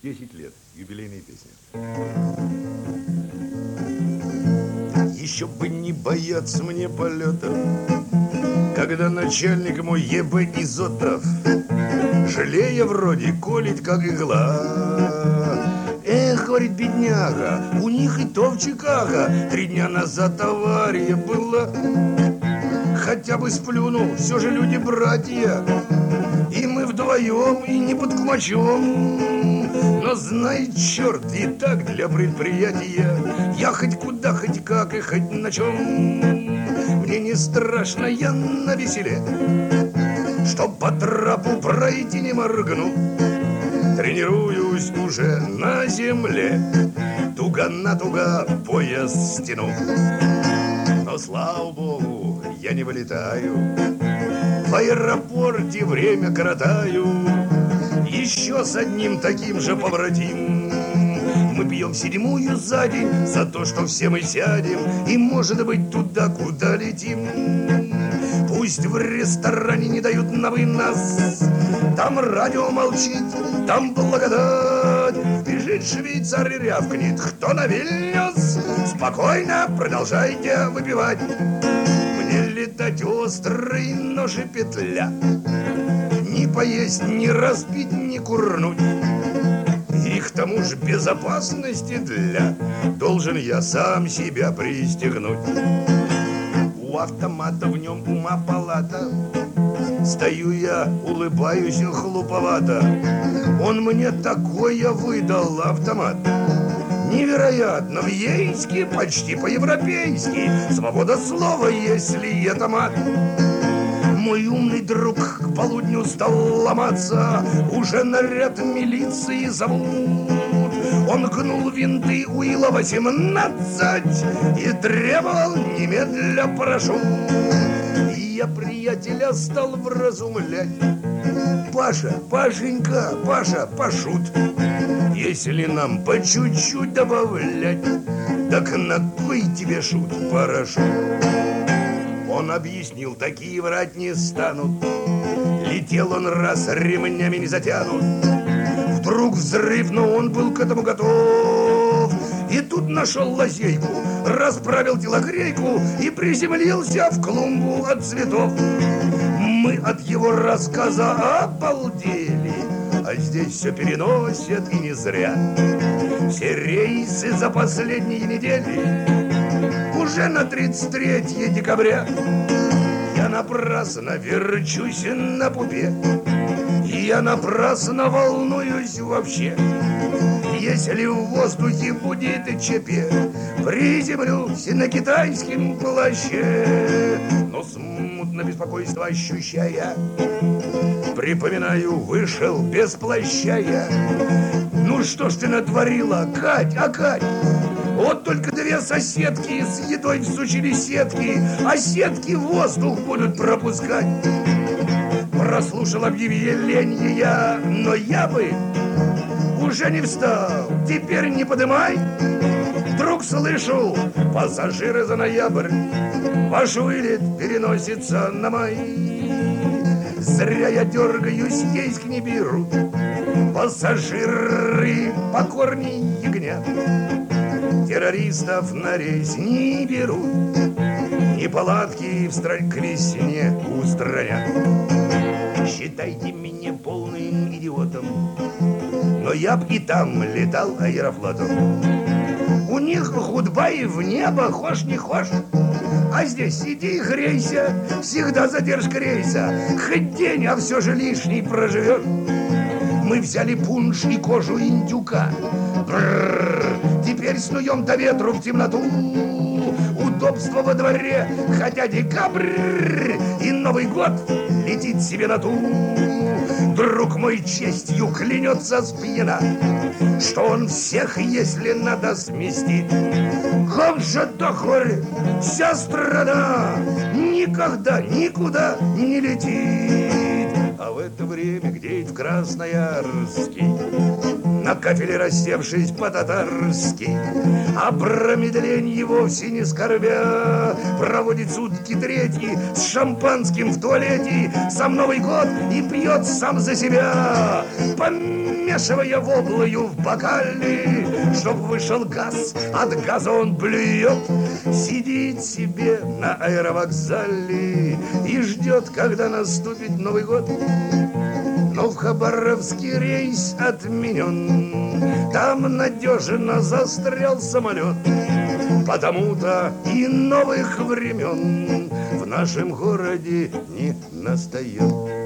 10 лет. Юбилейная песня. Еще бы не бояться мне полетов, когда начальник мой ЕБ Изотов, жалея вроде, колет как игла. Эх, говорит бедняга, у них и то в Чикаго 3 дня назад авария была. Хотя бы сплюну, все же люди братья, и мы вдвоем, и не под кумачом. Но знает черт, и так для предприятия я хоть куда, хоть как и хоть на чем. Мне не страшно, я навеселе, чтоб по трапу пройти не моргну. Тренируюсь уже на земле, туго на туго пояс стяну. Но, слава богу, я не вылетаю, в аэропорте время коротаю. Еще с одним таким же побратим мы пьем 7-ю за день за то, что все мы сядем и, может быть, туда, куда летим. Пусть в ресторане не дают на вынос, там радио молчит, там благодать. Вбежит швейцар и рявкнет: кто на Вильнюс? Спокойно продолжайте выпивать. Мне летать острый нож и петля, не поесть, не распить, не курнуть. И к тому же безопасности для должен я сам себя пристегнуть. У автомата в нем ума палата, стою я, улыбаюсь глуповато. Он мне такое выдал автомат, невероятно, в ейске, почти по-европейски. Свобода слова, если это мат. Мой умный друг к полудню стал ломаться, уже наряд милиции зовут. Он гнул винты УИЛа-18 и требовал немедля парашют. И я приятеля стал вразумлять: Паша, Пашенька, Паша, пошут, если нам по чуть-чуть добавлять, так на кой тебе шут, парашют? Он объяснил, такие врать не станут. Летел он раз, ремнями не затянут. Вдруг взрыв, но он был к этому готов. И тут нашел лазейку, расправил телогрейку и приземлился в клумбу от цветов. Мы от его рассказа обалдели, а здесь все переносят и не зря. Все рейсы за последние недели уже на 33 декабря. Я напрасно верчусь на пупе, я напрасно волнуюсь вообще. Если в воздухе будет ЧП, приземлюсь на китайском плаще. Но смутно беспокойство ощущая, припоминаю, вышел без плаща я. Ну что ж ты натворила, Кать, Кать? Вот только 2 соседки с едой всучили сетки, а сетки воздух будут пропускать. Прослушал объявление я, но я бы уже не встал, теперь не подымай. Вдруг слышу: пассажиры за ноябрь, ваш вылет переносится на май. Зря я дергаюсь, ейск не берут, пассажиры покорней ягнят. Террористов на рейс не берут, неполадки в стране к весне устранят. Считайте меня полным идиотом, но я б и там летал аэрофлотом. У них гудбай в небо, хошь не хошь, а здесь сиди и грейся, всегда задержка рейса. Хоть день, а все же лишний проживешь. Мы взяли пунш и кожу индюка. Бррр, теперь снуем до ветру в темноту. Удобство во дворе, хотя декабрь и Новый год летит себе на ту. Друг мой честью клянется спьяна, что он всех, если надо, сместит. Как же до хоры вся страна никогда никуда не летит. А в это время где-то в Красноярске, на кафеле рассевшись по-татарски, о промедлении вовсе не скорбя, проводит сутки 3 с шампанским в туалете, сам Новый год и пьет сам за себя. Помянем помешивая воблою в бокале, чтоб вышел газ, от газа он блюет, сидит себе на аэровокзале и ждет, когда наступит Новый год. Но в Хабаровский рейс отменен, там надежно застрял самолет. Потому-то и новых времен в нашем городе не настает.